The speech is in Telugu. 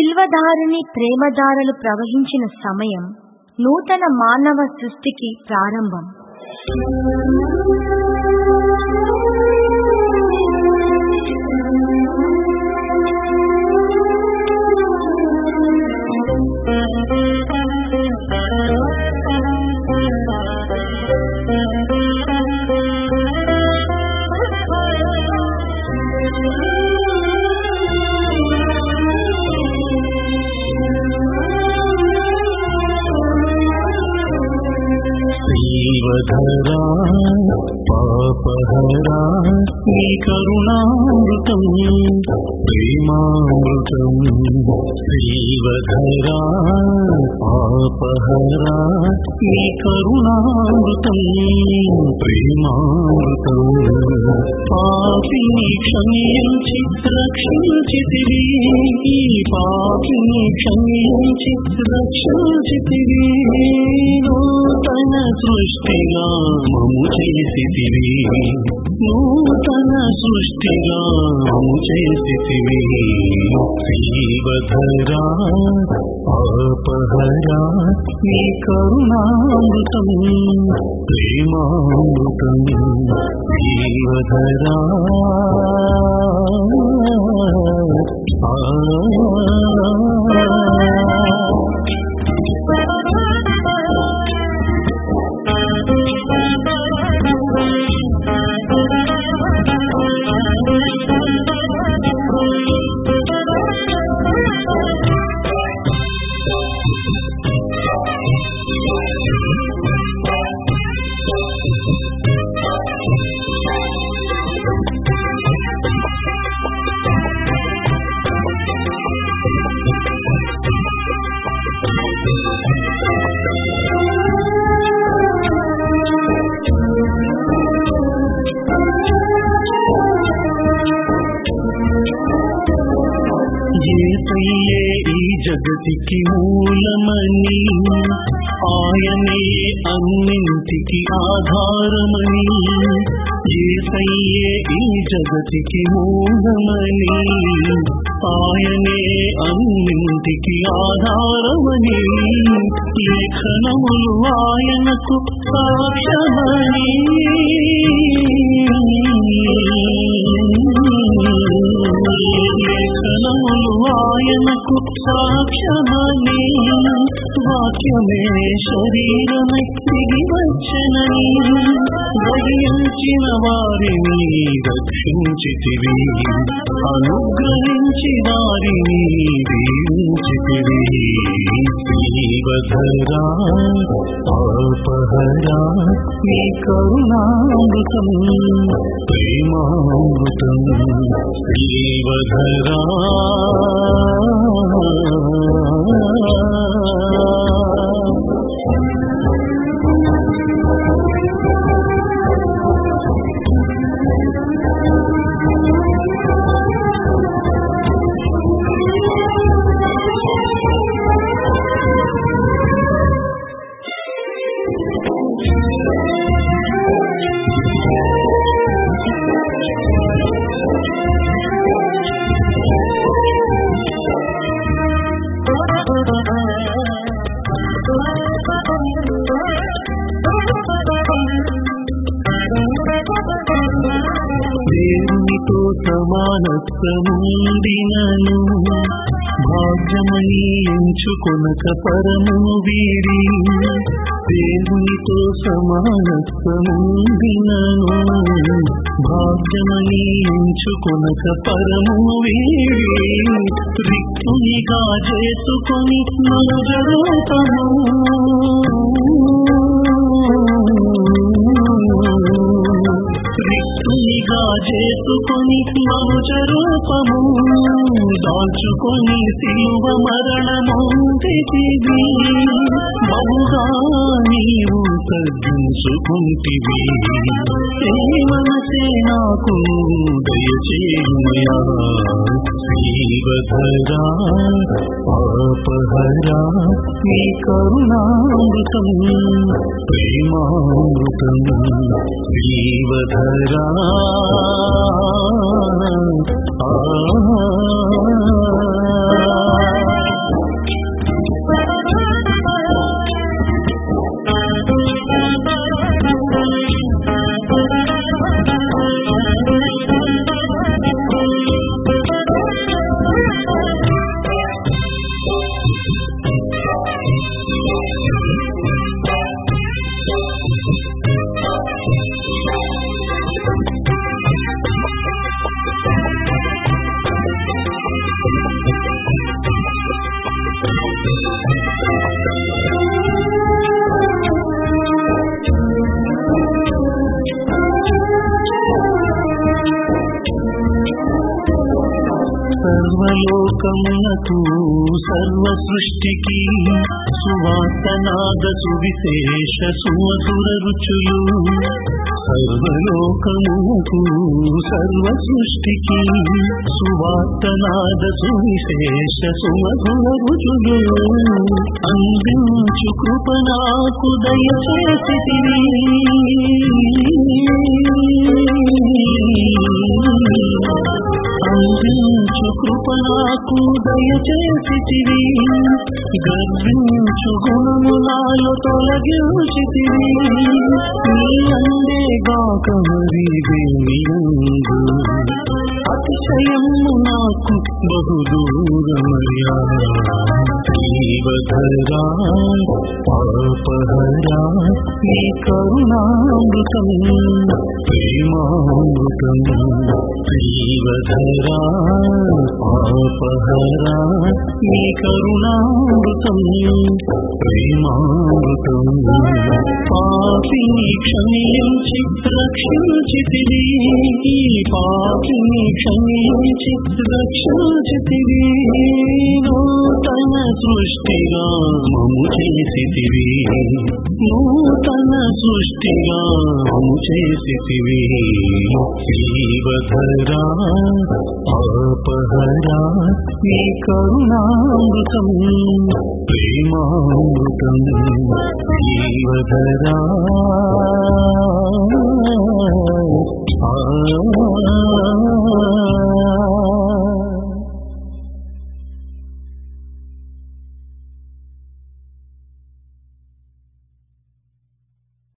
శిల్వధారిణి ప్రేమధారలు ప్రవహించిన సమయం నూతన మానవ సృష్టికి ప్రారంభం. శ్రీవధరా పాపహరా నీ కరుణామృతం ప్రేమామృతం. శ్రీవధరా పాపహరా నీ కరుణామృతం ప్రేమామృతం. పాపిని క్షమించి రక్షించితివి, ఈ పాపిని క్షమించి రక్షించితివి. నూతన సృష్టిగా మము చేసితివి, నూతన సృష్టిగా మము చేసితివి. శ్రీవధరా పాపహరా నీ కరుణామృతం ప్రేమామృతం. శ్రీవధరా జగతికి మూలమని, ఆయనే అన్నింటికి ఆధారమని. యేసయ్యే ఈ జగతికి మూలమని, ఆయనే అన్నింటికి ఆధారమని. లేఖనములు ఆయనకు సాక్ష్యమని, లేఖనములు ఆయనకు సాక్ష్యమని. వాక్యమే శరీరమై దిగి వచ్చెనని, గ్రహించిన వారిని రక్షించితివి, అనుగ్రహించి వారిని దీవించితివి. శ్రీవధరా పాపహరా నీ కరుణామృతం ప్రేమామృతం. శ్రీవధరా దేవునితో సమానత్వముందినను, భాగ్యమని ఎంచుకొనక పరము వీడి. దేవునితో సమానత్వముందినను, భాగ్యమని ఎంచుకొనక పరము వీడి. రిక్తునిగా చేసుకొని నలుగరూపము, రిక్తునిగా చేసుకొని మనుజరూపము దాల్చుకొని సిలువ మరణమొందితివి. బహుగా నీవు తగ్గించుకుంటివి, ఏ మనసే నాకు దయచేయుమయా. శ్రీవధరా పాపహరా నీ కరుణామృతం ప్రేమామృతం. శ్రీవధరా ఆ సర్వలోకమునకు సర్వ సృష్టికి సువార్తనాద సువిశేష సుమధుర రుచులు సర్వలోకమునకు సర్వ సృష్టికి సువార్తనాద సువిశేష సుమధుర రుచులు అందించు కృప నాకు దయచేసితివి అందించు కృప నాకు దయచేసితివి గర్వించు గుణము నాలో తొలగించితివి నీ అందేగాక మరి దేనియందు అతిశయము నాకు బహుదూరమయ్యా జీవధరా పాపహరా నీ కరుణామృతం ప్రేమామృతం జీవధరా పాపహరా నీ కరుణామృతం ప్రేమామృతం పాపిని క్షమించి రక్షించితివి పాపిని క్షమించి రక్షించితివి నూతన సృష్టిగా మము చేసితివి నూతన సృష్టిగా మము చేసితివి జీవధరా పాపహరా నీ కరుణామృతం ప్రేమామృతం జీవధరా